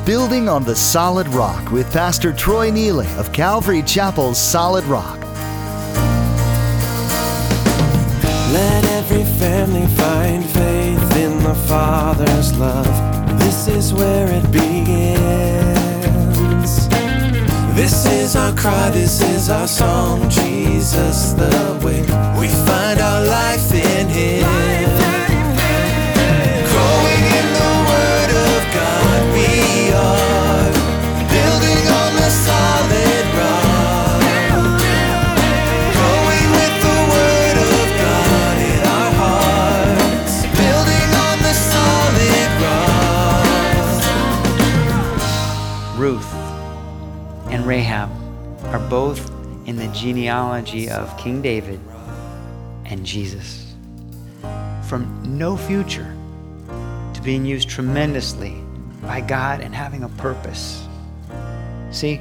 Building on the Solid Rock with Pastor Troy Neely of Calvary Chapel's Solid Rock. Let every family find faith in the Father's love. This is where it begins. This is our cry, this is our song. Jesus the way. We find our life in Him. Growing in the Word of God, we are building on the solid rock. Growing with the Word of God in our hearts, building on the solid rock. Ruth and Rahab are both in the genealogy of King David and Jesus. From no future to being used tremendously by God and having a purpose. See,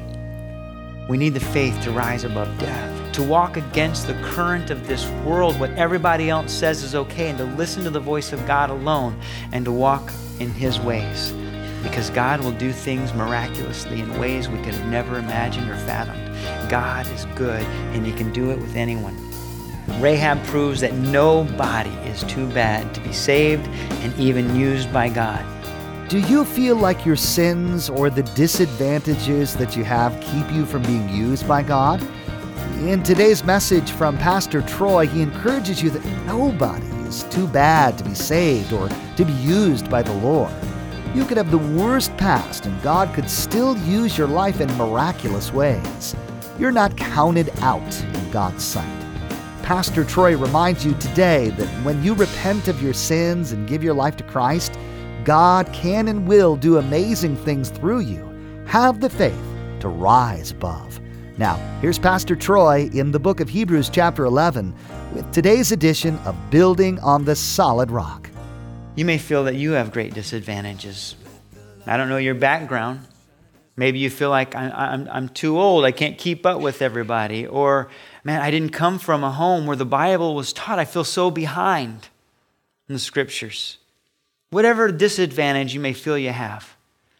we need the faith to rise above death, to walk against the current of this world, what everybody else says is okay, and to listen to the voice of God alone and to walk in His ways. Because God will do things miraculously in ways we could have never imagined or fathomed. God is good, and He can do it with anyone. Rahab proves that nobody is too bad to be saved and even used by God. Do you feel like your sins or the disadvantages that you have keep you from being used by God? In today's message from Pastor Troy, he encourages you that nobody is too bad to be saved or to be used by the Lord. You could have the worst past, and God could still use your life in miraculous ways. You're not counted out in God's sight. Pastor Troy reminds you today that when you repent of your sins and give your life to Christ, God can and will do amazing things through you. Have the faith to rise above. Now, here's Pastor Troy in the book of Hebrews chapter 11 with today's edition of Building on the Solid Rock. You may feel that you have great disadvantages. I don't know your background. Maybe you feel like I'm too old, I can't keep up with everybody. Or, man, I didn't come from a home where the Bible was taught. I feel so behind in the Scriptures. Whatever disadvantage you may feel you have.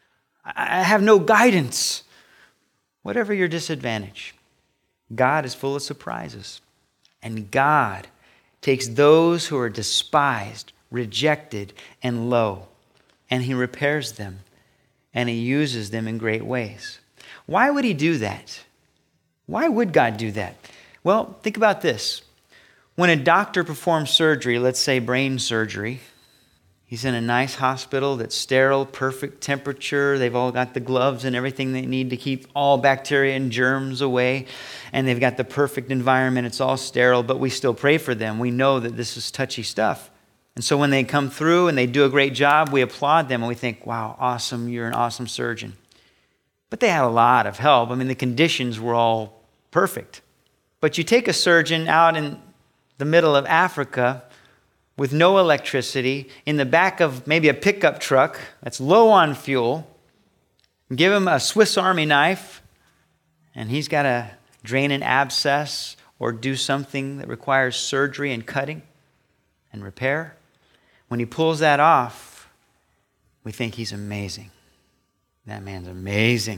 I have no guidance. Whatever your disadvantage, God is full of surprises. And God takes those who are despised, rejected, and low, and He repairs them, and He uses them in great ways. Why would He do that? Why would God do that? Well, think about this. When a doctor performs surgery, let's say brain surgery, he's in a nice hospital that's sterile, perfect temperature. They've all got the gloves and everything they need to keep all bacteria and germs away. And they've got the perfect environment. It's all sterile, but we still pray for them. We know that this is touchy stuff. And so when they come through and they do a great job, we applaud them and we think, wow, awesome, you're an awesome surgeon. But they had a lot of help. I mean, the conditions were all perfect. But you take a surgeon out in the middle of Africa with no electricity, in the back of maybe a pickup truck that's low on fuel, give him a Swiss Army knife, and he's got to drain an abscess or do something that requires surgery and cutting and repair. When he pulls that off, we think he's amazing. That man's amazing.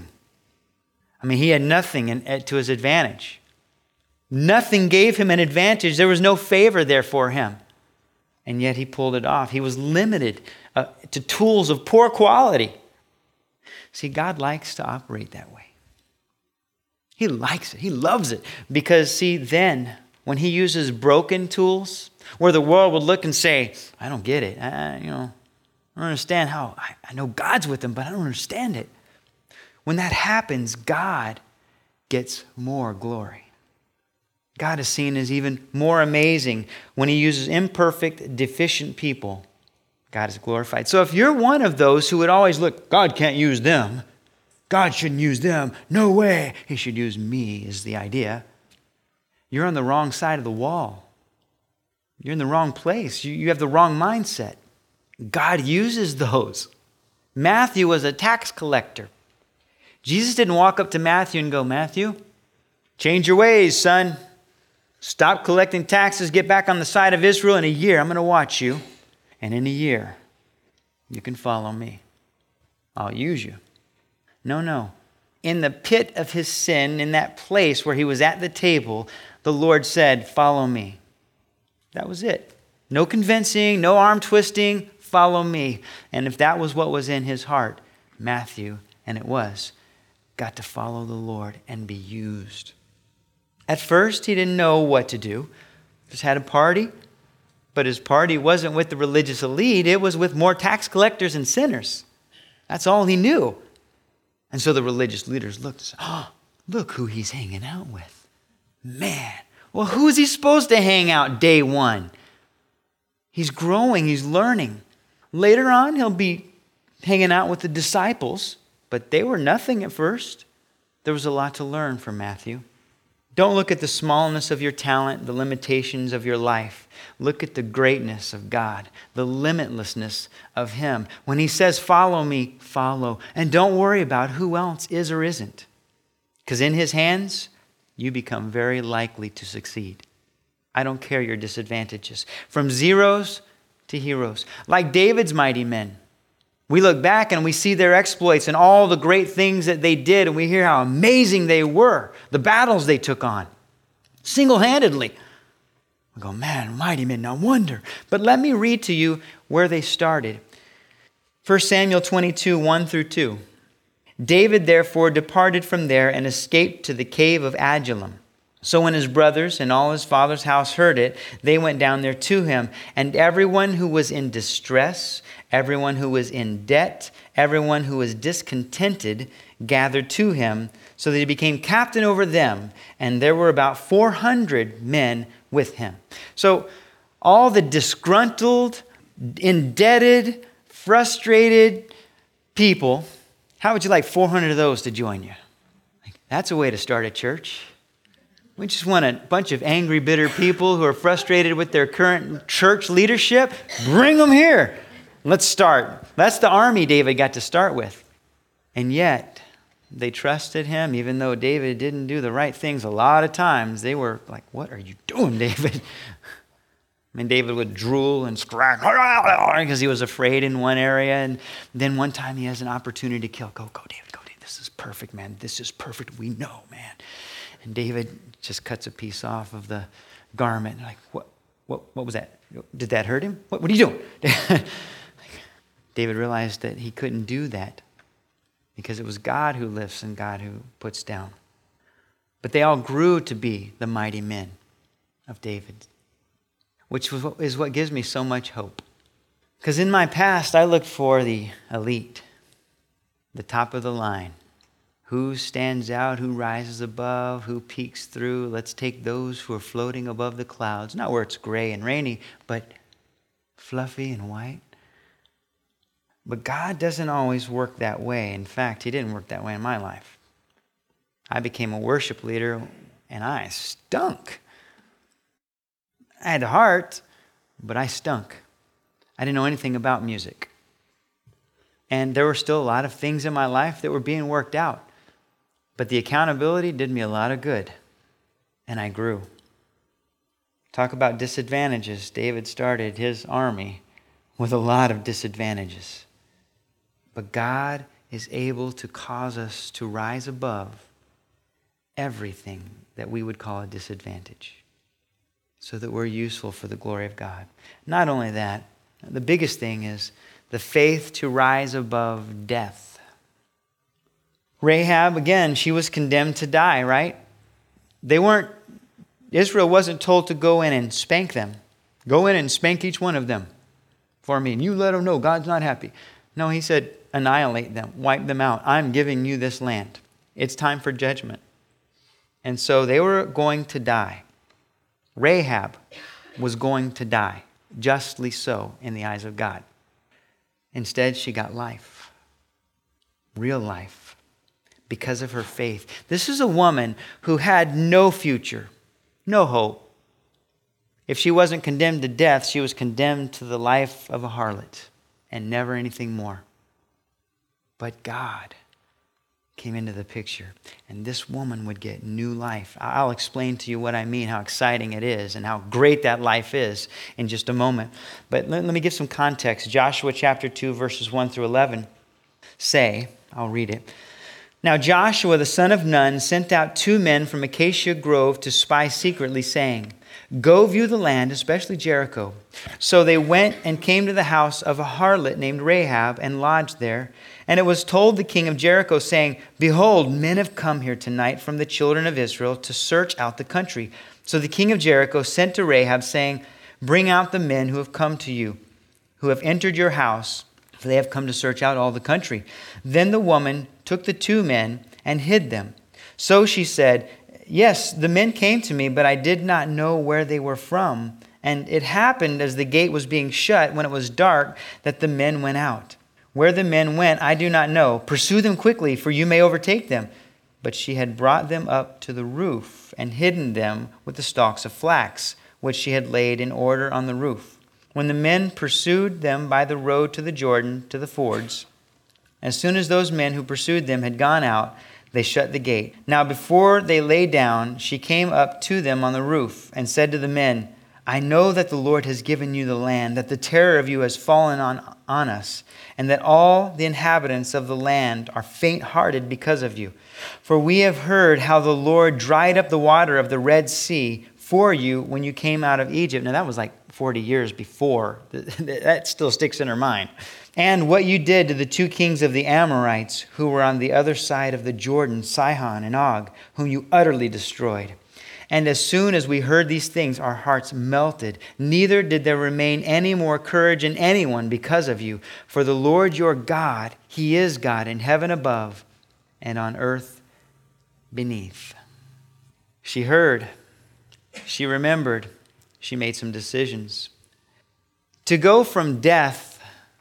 I mean, he had nothing to his advantage. Nothing gave him an advantage. There was no favor there for him. And yet he pulled it off. He was limited to tools of poor quality. See, God likes to operate that way. He likes it. He loves it. Because, see, then, when He uses broken tools, where the world would look and say, I don't get it. I don't understand how. I know God's with them, but I don't understand it. When that happens, God gets more glory. God is seen as even more amazing when He uses imperfect, deficient people. God is glorified. So if you're one of those who would always look, God can't use them. God shouldn't use them. No way. He should use me is the idea. You're on the wrong side of the wall. You're in the wrong place. You have the wrong mindset. God uses those. Matthew was a tax collector. Jesus didn't walk up to Matthew and go, Matthew, change your ways, son. Stop collecting taxes, get back on the side of Israel. In a year, I'm going to watch you. And in a year, you can follow me. I'll use you. No, no. In the pit of his sin, in that place where he was at the table, the Lord said, "Follow me." That was it. No convincing, no arm twisting, follow me. And if that was what was in his heart, Matthew, and it was, got to follow the Lord and be used. At first, he didn't know what to do. Just had a party. But his party wasn't with the religious elite. It was with more tax collectors and sinners. That's all he knew. And so the religious leaders looked and said, "Oh, look who he's hanging out with. Man, well, who is he supposed to hang out day one? He's growing, he's learning. Later on, he'll be hanging out with the disciples, but they were nothing at first. There was a lot to learn from Matthew. Don't look at the smallness of your talent, the limitations of your life. Look at the greatness of God, the limitlessness of him. When he says, "Follow me," follow. And don't worry about who else is or isn't. Because in his hands, you become very likely to succeed. I don't care your disadvantages. From zeros to heroes. Like David's mighty men. We look back and we see their exploits and all the great things that they did, and we hear how amazing they were, the battles they took on, single-handedly. We go, man, mighty men, no wonder. But let me read to you where they started. 1 Samuel 22, 1 through 2. David therefore departed from there and escaped to the cave of Adullam. So when his brothers and all his father's house heard it, they went down there to him. And everyone who was in distress, everyone who was in debt, everyone who was discontented, gathered to him, so that he became captain over them. And there were about 400 men with him. So all the disgruntled, indebted, frustrated people, how would you like 400 of those to join you? That's a way to start a church. We just want a bunch of angry, bitter people who are frustrated with their current church leadership. Bring them here. Let's start. That's the army David got to start with. And yet, they trusted him, even though David didn't do the right things a lot of times. They were like, "What are you doing, David?" I mean, David would drool and scratch because he was afraid in one area. And then one time he has an opportunity to kill. Go, David, go, David. This is perfect, man. This is perfect. We know, man. And David just cuts a piece off of the garment. Like, what was that? Did that hurt him? What are you doing? David realized that he couldn't do that because it was God who lifts and God who puts down. But they all grew to be the mighty men of David, which is what gives me so much hope. Because in my past, I looked for the elite, the top of the line. Who stands out, who rises above, who peeks through. Let's take those who are floating above the clouds. Not where it's gray and rainy, but fluffy and white. But God doesn't always work that way. In fact, he didn't work that way in my life. I became a worship leader and I stunk. I had a heart, but I stunk. I didn't know anything about music. And there were still a lot of things in my life that were being worked out. But the accountability did me a lot of good. And I grew. Talk about disadvantages. David started his army with a lot of disadvantages. But God is able to cause us to rise above everything that we would call a disadvantage, so that we're useful for the glory of God. Not only that, the biggest thing is the faith to rise above death. Rahab, again, she was condemned to die, right? Israel wasn't told to go in and spank them. Go in and spank each one of them for me, and you let them know God's not happy. No, he said, annihilate them, wipe them out. I'm giving you this land. It's time for judgment. And so they were going to die. Rahab was going to die, justly so in the eyes of God. Instead, she got life, real life, because of her faith. This is a woman who had no future, no hope. If she wasn't condemned to death, she was condemned to the life of a harlot and never anything more. But God came into the picture, and this woman would get new life. I'll explain to you what I mean, how exciting it is, and how great that life is in just a moment. But let me give some context. Joshua chapter 2, verses 1 through 11 say, I'll read it, Now Joshua the son of Nun sent out 2 men from Acacia Grove to spy secretly, saying, "Go view the land, especially Jericho." So they went and came to the house of a harlot named Rahab and lodged there. And it was told the king of Jericho, saying, "Behold, men have come here tonight from the children of Israel to search out the country." So the king of Jericho sent to Rahab, saying, "Bring out the men who have come to you, who have entered your house, for they have come to search out all the country." Then the woman took the 2 men and hid them. So she said, "Yes, the men came to me, but I did not know where they were from. And it happened as the gate was being shut, when it was dark, that the men went out. Where the men went, I do not know. Pursue them quickly, for you may overtake them." But she had brought them up to the roof and hidden them with the stalks of flax, which she had laid in order on the roof. When the men pursued them by the road to the Jordan, to the fords, as soon as those men who pursued them had gone out, they shut the gate. Now before they lay down, she came up to them on the roof and said to the men, "I know that the Lord has given you the land, that the terror of you has fallen on us, and that all the inhabitants of the land are faint-hearted because of you. For we have heard how the Lord dried up the water of the Red Sea for you when you came out of Egypt." Now that was like 40 years before. That still sticks in her mind. "And what you did to the 2 kings of the Amorites who were on the other side of the Jordan, Sihon and Og, whom you utterly destroyed. And as soon as we heard these things, our hearts melted. Neither did there remain any more courage in anyone because of you. For the Lord your God, He is God in heaven above and on earth beneath." She heard. She remembered. She made some decisions. To go from death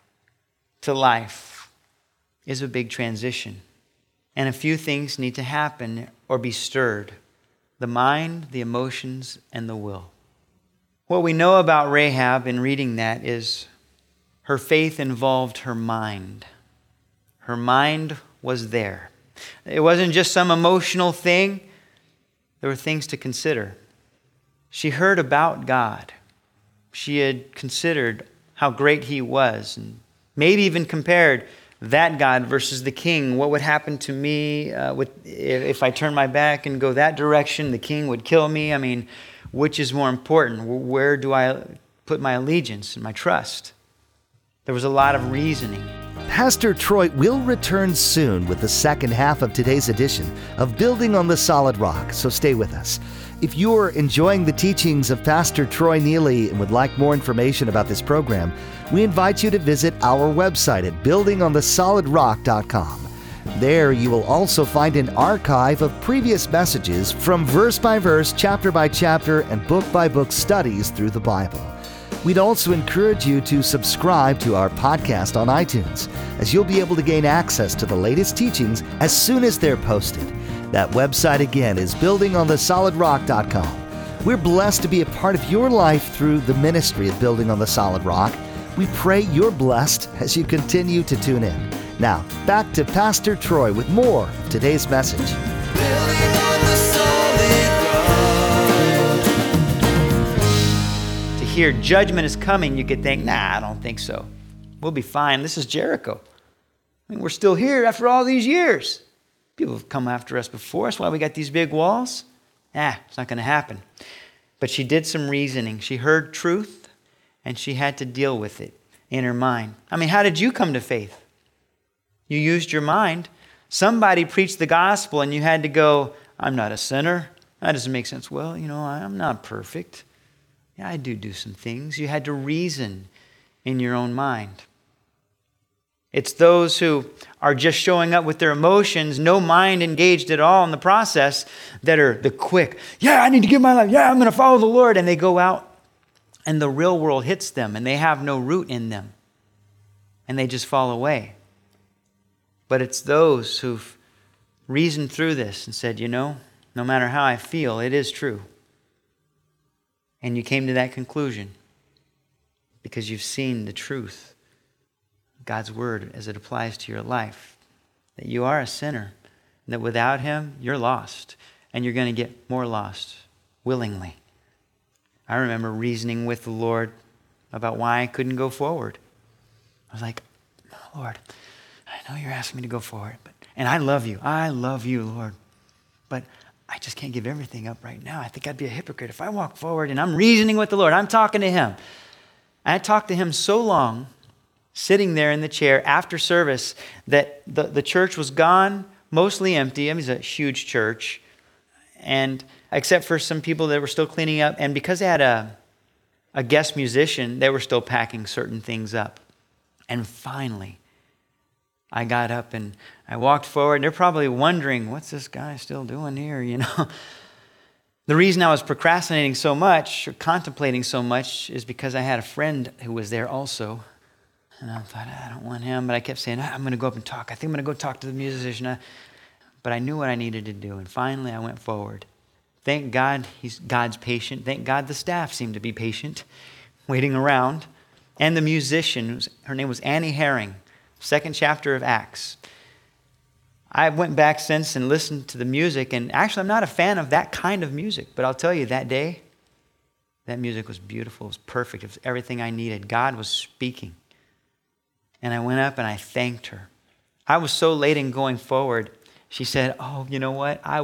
to life is a big transition. And a few things need to happen or be stirred: the mind, the emotions, and the will. What we know about Rahab in reading that is her faith involved her mind. Her mind was there. It wasn't just some emotional thing. There were things to consider. She heard about God. She had considered how great He was, and maybe even compared that God versus the king. What would happen to me if I turn my back and go that direction? The king would kill me. I mean, which is more important? Where do I put my allegiance and my trust? There was a lot of reasoning. Pastor Troy will return soon with the second half of today's edition of Building on the Solid Rock, so stay with us. If you're enjoying the teachings of Pastor Troy Neely and would like more information about this program, we invite you to visit our website at buildingonthesolidrock.com. There you will also find an archive of previous messages from verse by verse, chapter by chapter, and book by book studies through the Bible. We'd also encourage you to subscribe to our podcast on iTunes, as you'll be able to gain access to the latest teachings as soon as they're posted. That website again is buildingonthesolidrock.com. We're blessed to be a part of your life through the ministry of Building on the Solid Rock. We pray you're blessed as you continue to tune in. Now, back to Pastor Troy with more of today's message. Building on the solid rock. To hear judgment is coming, you could think, nah, I don't think so. We'll be fine. This is Jericho. I mean, we're still here after all these years. People have come after us before. That's why we got these big walls. It's not going to happen. But she did some reasoning. She heard truth, and she had to deal with it in her mind. I mean, how did you come to faith? You used your mind. Somebody preached the gospel, and you had to go, I'm not a sinner. That doesn't make sense. Well, I'm not perfect. Yeah, I do some things. You had to reason in your own mind. It's those who are just showing up with their emotions, no mind engaged at all in the process, that are the quick, I need to give my life. I'm going to follow the Lord. And they go out and the real world hits them and they have no root in them. And they just fall away. But it's those who've reasoned through this and said, no matter how I feel, it is true. And you came to that conclusion because you've seen the truth. God's word as it applies to your life, that you are a sinner, and that without Him, you're lost, and you're going to get more lost willingly. I remember reasoning with the Lord about why I couldn't go forward. I was like, Lord, I know you're asking me to go forward, but And I love you, Lord. But I just can't give everything up right now. I think I'd be a hypocrite if I walk forward and I'm reasoning with the Lord. I'm talking to him. I talked to him so long, sitting there in the chair after service, that the church was gone, mostly empty. I mean, it's a huge church. And except for some people that were still cleaning up. And because they had a guest musician, they were still packing certain things up. And finally, I got up and I walked forward. They're probably wondering, what's this guy still doing here, you know? The reason I was procrastinating so much or contemplating so much is because I had a friend who was there also. And I thought, I don't want him. But I kept saying, I'm going to go up and talk. I think I'm going to go talk to the musician. But I knew what I needed to do. And finally, I went forward. Thank God God's patient. Thank God the staff seemed to be patient, waiting around. And the musician, her name was Annie Herring, 2nd chapter of Acts. I went back since and listened to the music, and actually I'm not a fan of that kind of music, but I'll tell you, that day, that music was beautiful, it was perfect, it was everything I needed. God was speaking. And I went up and I thanked her. I was so late in going forward. She said, oh, you know what? I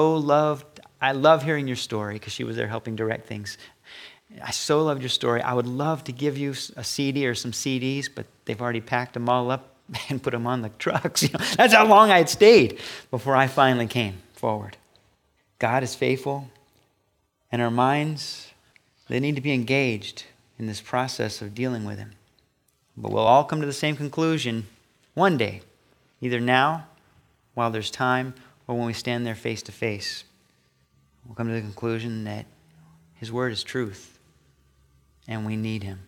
love hearing your story, because she was there helping direct things. I so loved your story. I would love to give you a CD or some CDs, but they've already packed them all up and put them on the trucks. You know, that's how long I had stayed before I finally came forward. God is faithful, and our minds, they need to be engaged in this process of dealing with him. But we'll all come to the same conclusion one day, either now, while there's time, or when we stand there face to face. We'll come to the conclusion that his word is truth, and we need him.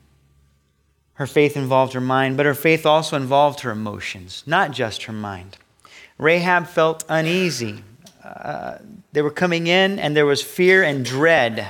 Her faith involved her mind, but her faith also involved her emotions, not just her mind. Rahab felt uneasy. They were coming in, and there was fear and dread,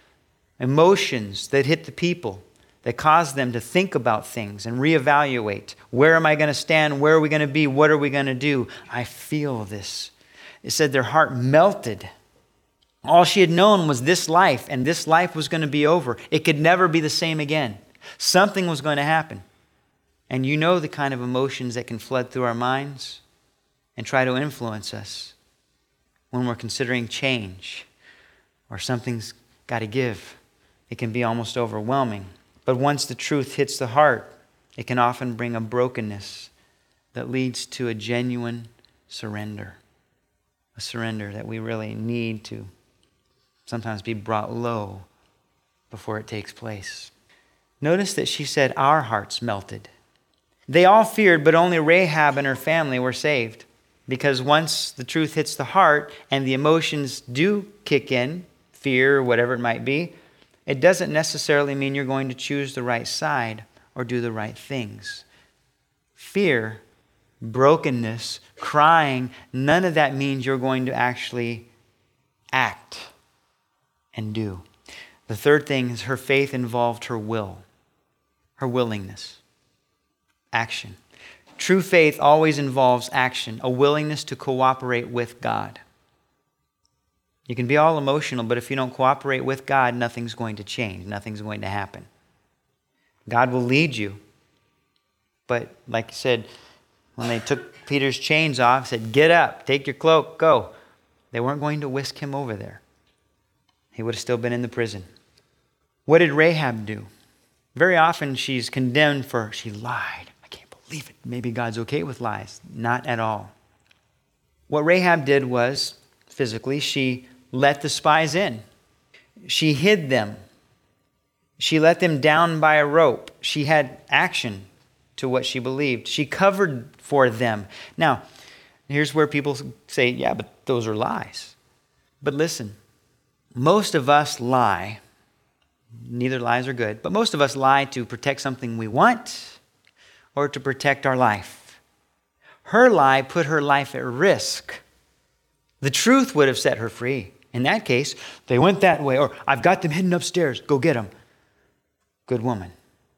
emotions that hit the people, that caused them to think about things and reevaluate. Where am I going to stand? Where are we going to be? What are we going to do? I feel this. It said their heart melted. All she had known was this life, and this life was going to be over. It could never be the same again. Something was going to happen. And you know the kind of emotions that can flood through our minds and try to influence us when we're considering change or something's got to give. It can be almost overwhelming. But once the truth hits the heart, it can often bring a brokenness that leads to a genuine surrender. A surrender that we really need to sometimes be brought low before it takes place. Notice that she said, our hearts melted. They all feared, but only Rahab and her family were saved. Because once the truth hits the heart and the emotions do kick in, fear or whatever it might be, it doesn't necessarily mean you're going to choose the right side or do the right things. Fear, brokenness, crying, none of that means you're going to actually act and do. The third thing is her faith involved her will, her willingness, action. True faith always involves action, a willingness to cooperate with God. You can be all emotional, but if you don't cooperate with God, nothing's going to change. Nothing's going to happen. God will lead you. But like I said, when they took Peter's chains off, said, get up, take your cloak, go. They weren't going to whisk him over there. He would have still been in the prison. What did Rahab do? Very often she's condemned for, she lied. I can't believe it. Maybe God's okay with lies. Not at all. What Rahab did was, physically, she let the spies in. She hid them. She let them down by a rope. She had action to what she believed. She covered for them. Now, here's where people say, yeah, but those are lies. But listen, most of us lie. Neither lies are good, but most of us lie to protect something we want or to protect our life. Her lie put her life at risk. The truth would have set her free. In that case, they went that way, or I've got them hidden upstairs, go get them. Good woman.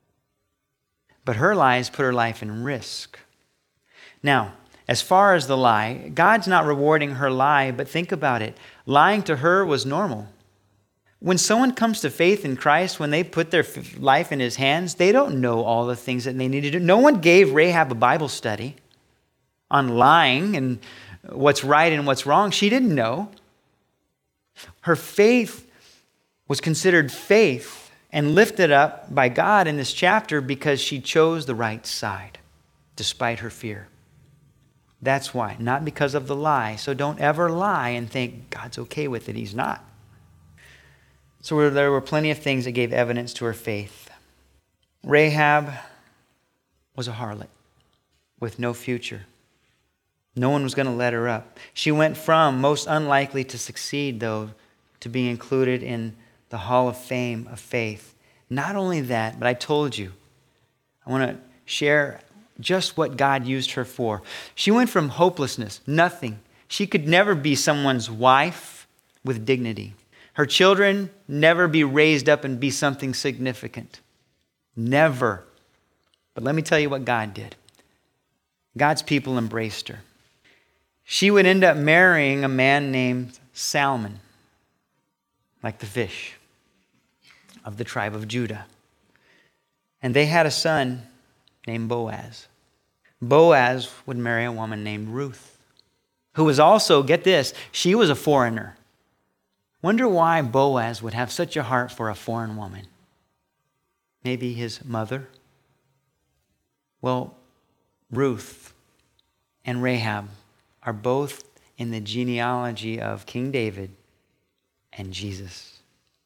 But her lies put her life in risk. Now, as far as the lie, God's not rewarding her lie, but think about it. Lying to her was normal. When someone comes to faith in Christ, when they put their life in his hands, they don't know all the things that they need to do. No one gave Rahab a Bible study. on lying and what's right and what's wrong. She didn't know. Her faith was considered faith and lifted up by God in this chapter because she chose the right side despite her fear. That's why, not because of the lie. So don't ever lie and think God's okay with it. He's not. So there were plenty of things that gave evidence to her faith. Rahab was a harlot with no future. No one was going to let her up. She went from most unlikely to succeed, though, to being included in the Hall of Fame of faith. Not only that, but I told you, I want to share just what God used her for. She went from hopelessness, nothing. She could never be someone's wife with dignity. Her children never be raised up and be something significant. Never. But let me tell you what God did. God's people embraced her. She would end up marrying a man named Salmon, like the fish, of the tribe of Judah. And they had a son named Boaz. Boaz would marry a woman named Ruth, who was also, get this, she was a foreigner. Wonder why Boaz would have such a heart for a foreign woman. Maybe his mother? Well, Ruth and Rahab are both in the genealogy of King David and Jesus.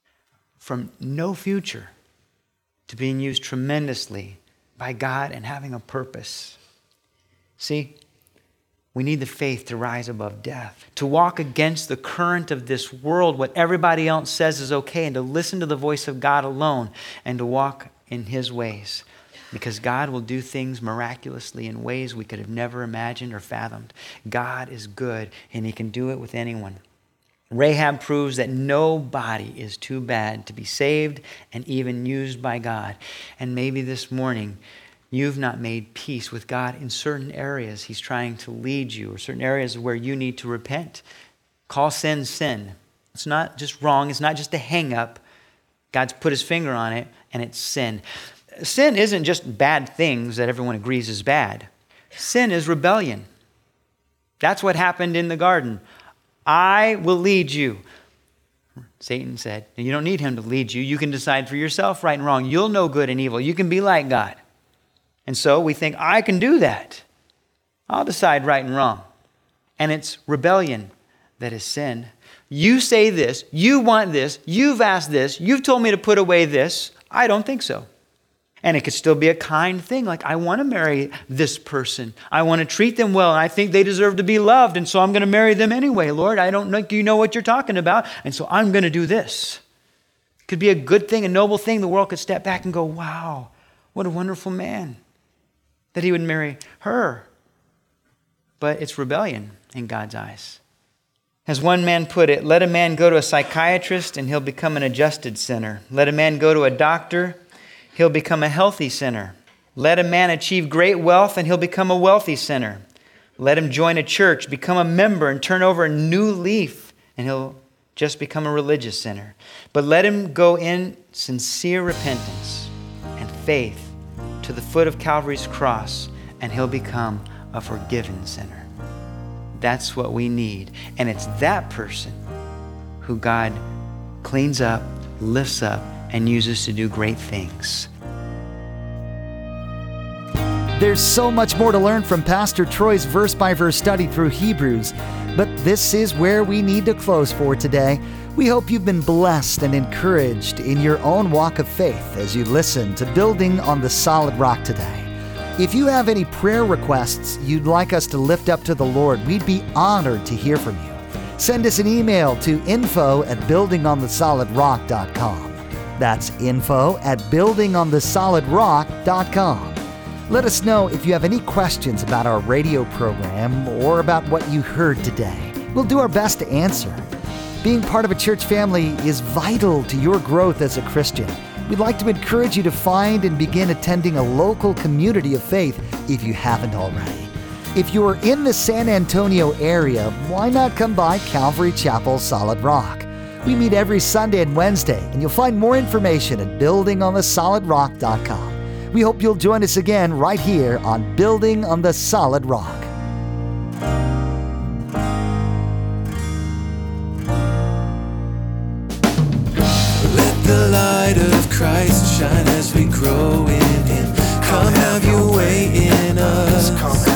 From no future to being used tremendously by God and having a purpose. See, we need the faith to rise above death, to walk against the current of this world, what everybody else says is okay, and to listen to the voice of God alone and to walk in His ways. Because God will do things miraculously in ways we could have never imagined or fathomed. God is good, and He can do it with anyone. Rahab proves that nobody is too bad to be saved and even used by God. And maybe this morning, you've not made peace with God in certain areas He's trying to lead you, or certain areas where you need to repent. Call sin, sin. It's not just wrong. It's not just a hang-up. God's put His finger on it, and it's sin. Sin isn't just bad things that everyone agrees is bad. Sin is rebellion. That's what happened in the garden. I will lead you. Satan said, and you don't need him to lead you. You can decide for yourself right and wrong. You'll know good and evil. You can be like God. And so we think, I can do that. I'll decide right and wrong. And it's rebellion that is sin. You say this. You want this. You've asked this. You've told me to put away this. I don't think so. And it could still be a kind thing, like I want to marry this person. I want to treat them well, and I think they deserve to be loved, and so I'm going to marry them anyway. Lord, I don't think you know what you're talking about, and so I'm going to do this. It could be a good thing, a noble thing. The world could step back and go, wow, what a wonderful man that he would marry her. But it's rebellion in God's eyes. As one man put it, let a man go to a psychiatrist and he'll become an adjusted sinner. Let a man go to a doctor, he'll become a healthy sinner. Let a man achieve great wealth and he'll become a wealthy sinner. Let him join a church, become a member, and turn over a new leaf, and he'll just become a religious sinner. But let him go in sincere repentance and faith to the foot of Calvary's cross, and he'll become a forgiven sinner. That's what we need. And it's that person who God cleans up, lifts up, and uses to do great things. There's so much more to learn from Pastor Troy's verse-by-verse study through Hebrews, but this is where we need to close for today. We hope you've been blessed and encouraged in your own walk of faith as you listen to Building on the Solid Rock today. If you have any prayer requests you'd like us to lift up to the Lord, we'd be honored to hear from you. Send us an email to info@buildingonthesolidrock.com. That's info@buildingonthesolidrock.com. Let us know if you have any questions about our radio program or about what you heard today. We'll do our best to answer. Being part of a church family is vital to your growth as a Christian. We'd like to encourage you to find and begin attending a local community of faith if you haven't already. If you're in the San Antonio area, why not come by Calvary Chapel Solid Rock? We meet every Sunday and Wednesday, and you'll find more information at buildingonthesolidrock.com. We hope you'll join us again right here on Building on the Solid Rock. Christ shine as we grow in Him. Come have your way in us.